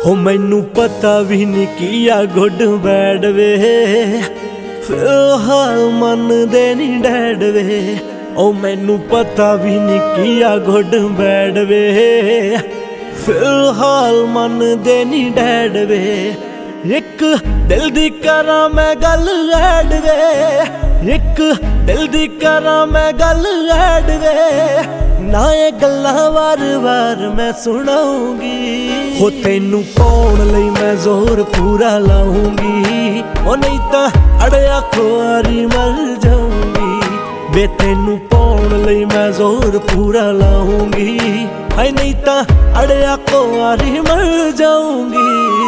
हो मैनू पता भी नहीं किया गुड बैड वे, फिलहाल मन दे नहीं डैड वे। ओ मैनू पता भी नहीं किया गुड बैड वे, फिलहाल मन दे नहीं डैड वे। एक दिल दी करा मैं गल ऐड वे, एक दिल दी करा मैं गल ऐड वे। ना ये गल्लां वार वार मैं सुनाऊंगी, हो तेनू पाउण लई मैं जोर पूरा लाऊंगी। ओ नहीं तां अड़िया खुआरी मर जाऊंगी, वे तेनू पाउण लई मैं जोर पूरा लाऊंगी। हाय नहीं तां अड़िया खुआरी मर जाऊंगी।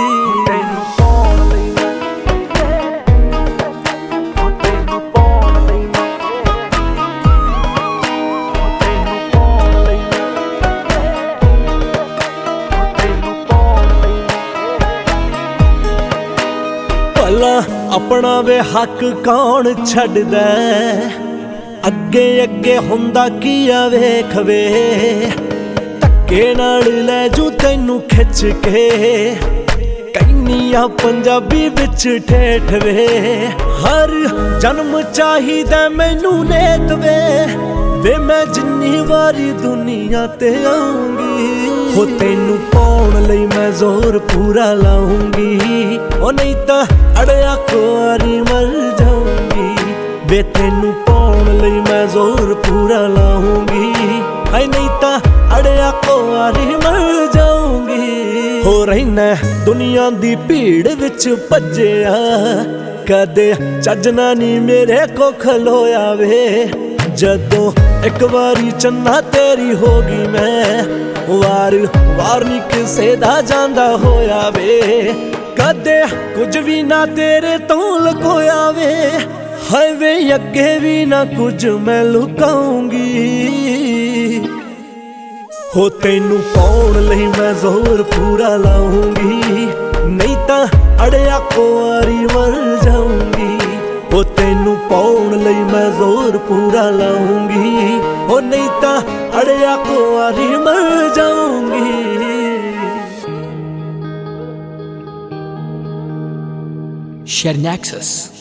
अपना वे हक कौन छड्डदा, अगे अगे हुंदा किया वेख वे। धक्के नाल लै जू तैनू खिच के, कैनिया पंजाबी विच ठेठ वे। हर जन्म चाहिदा मैनू नेत वे, मैं जिन्नी वारी दुनिया ते आऊंगी। हो तेनू पाउण लई मैं जोर पूरा लाऊंगी, ओ नहीं तां अड़िया खुआरी मर जाऊंगी। वे तेनू पाउण लई मैं जोर पूरा लाऊंगी, हाय नहीं तां अड़िया खुआरी मर जाऊंगी। हो रहीना दुनिया दी भीड़ विच भज्जिया, कदे चजना नी मेरे को खलोया वे। जदों एक बारी चन्ना तेरी होगी मैं, वार वार नी किसे दा जांदा होया वे। कदे कुछ भी ना तेरे तो लुकोया वे, हाय वे अगे भी ना कुछ मैं लुकाऊंगी। हो तेनू पाउण लई मैं जोर पूरा लाऊंगी, नहीं तां अड़िया खुआरी मर जाऊंगी। हो तेनू पाउण लई मैं जोर पूरा लाऊंगी, हो नहीं तां अड़िया खुआरी मर जाऊंगी। Share Nexus.